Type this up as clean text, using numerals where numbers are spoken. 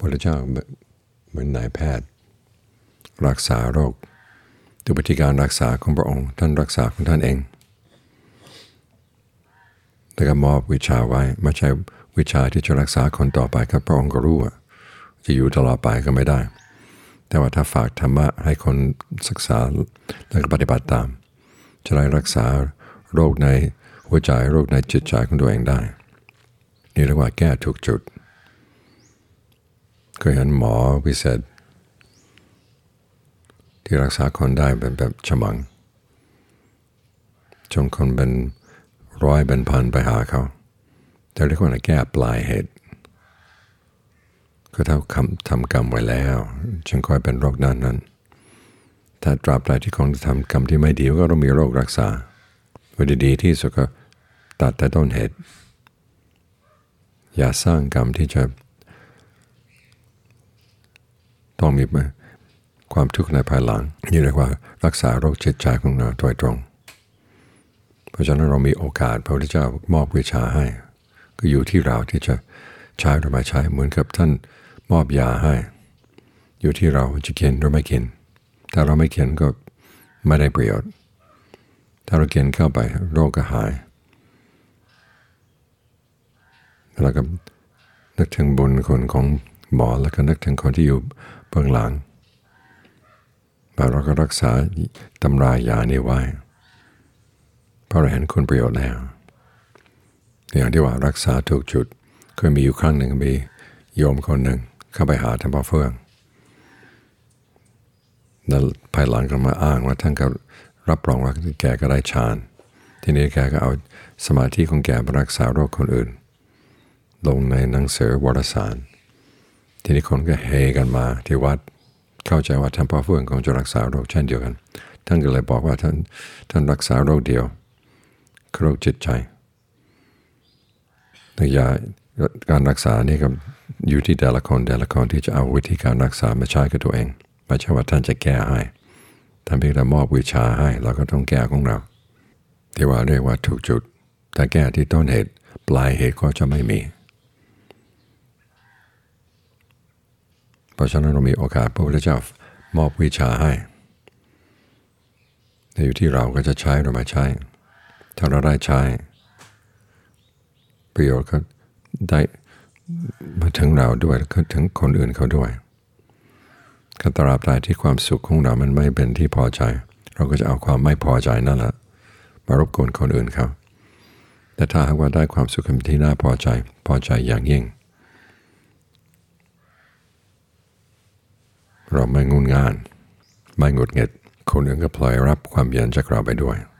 ระพุทธเจ้าเหมือนนายแพทย์รักษาโรคด้วยวิธีการรักษาของพระองค์ท่านรักษาของท่านเองแล้วก็มอบวิชาไว้ไม่ใช่วิชาที่จะรักษาคนต่อไปครับพระองค์ก็รู้ว่าจะอยู่ตลอดไปก็ไม่ได้แต่ว่าถ้าฝากธรรมะให้คนศึกษาแล้วก็ปฏิบัติตามจะได้รักษาโรคในหัวใจโรคในจิตใจของตัวเองได้นี่เรียกว่าแก้ถูกจุดเคยเห็นหมอวิเศษที่รักษาคนได้แบบฉมังจนคนเป็นร้อยเป็นพันไปหาเขาแต่เรียกว่าแก้ปลายเหตุก็เท่าทำกรรมไว้แล้วจึงค่อยเป็นโรคนั้นถ้าตราบใดที่คนทำกรรมที่ไม่ดีก็ต้องมีโรครักษาวิธีดีที่สุดก็ตัดแต่ต้นเหตุอย่าสร้างกรรมที่จะต้องมีความทุกข์ในภายหลังนี่เรียกว่ารักษาโรคจิตใจของเราโดยตรงเพราะฉะนั้นเรามีโอกาสพระพุทธเจ้ามอบวิชาให้ก็อยู่ที่เราที่จะใช้หรือไม่ใช้เหมือนกับท่านมอบยาให้อยู่ที่เราจะกินหรือไม่กินถ้าเราไม่กินก็ไม่ได้ประโยชน์ถ้าเรากินเข้าไปโรคก็หายแล้วก็นึกถึงบุญคุณของหมอแล้วก็นึกถึงคนที่อยู่เบื้องหลังเราก็รักษาตำรายานี้ไว้เพราะเราเห็นคุณประโยชน์แล้วอย่างที่ว่ารักษาถูกจุดเคยมีอยู่ครั้งหนึ่งมีโยมคนหนึ่งเข้าไปหาท่านพ่อเฟื่องแล้วภายหลังก็มาอ้างว่าท่านก็รับรองว่าแกก็ได้ฌานทีนี้แกก็เอาสมาธิของแกไปรักษาโรคคนอื่นลงในหนังสือวารสารทีนี้คนก็เฮกันมาที่วัดเข้าใจว่าท่านพ่อเฟื่องคงจะรักษาโรคเช่นเดียวกันท่านก็เลยบอกว่าท่านรักษาโรคเดียวคือโรคจิตใจแต่ยาการรักษานี่ก็อยู่ที่แต่ละคนที่จะเอาวิธีการรักษามาใช้กับตัวเองไม่ใช่ว่าท่านจะแก้ให้ท่านเพียงแต่มอบวิชาให้เราก็ต้องแก้ของเราที่ว่าเรียกว่าถูกจุดแต่แก้ที่ต้นเหตุปลายเหตุก็จะไม่มีเพราะฉะนั้นเรามีโอกาสพระพุทธเจ้ามอบวิชาให้อยู่ที่เราก็จะใช้หรือไม่ใช้ถ้าเราได้ใช้ประโยชน์ก็ได้มาถึงเราด้วยก็ถึงคนอื่นเขาด้วยก็ตราบใดที่ความสุขของเรามันไม่เป็นที่พอใจเราก็จะเอาความไม่พอใจนั่นแหละมารบกวนคนอื่นเขาแต่ถ้าหากว่าได้ความสุขที่น่าพอใจอย่างยิ่งเราไม่งุนง่านไม่หงุดหงิดคนอื่นก็พลอยรับความเย็นจากเราไปด้วย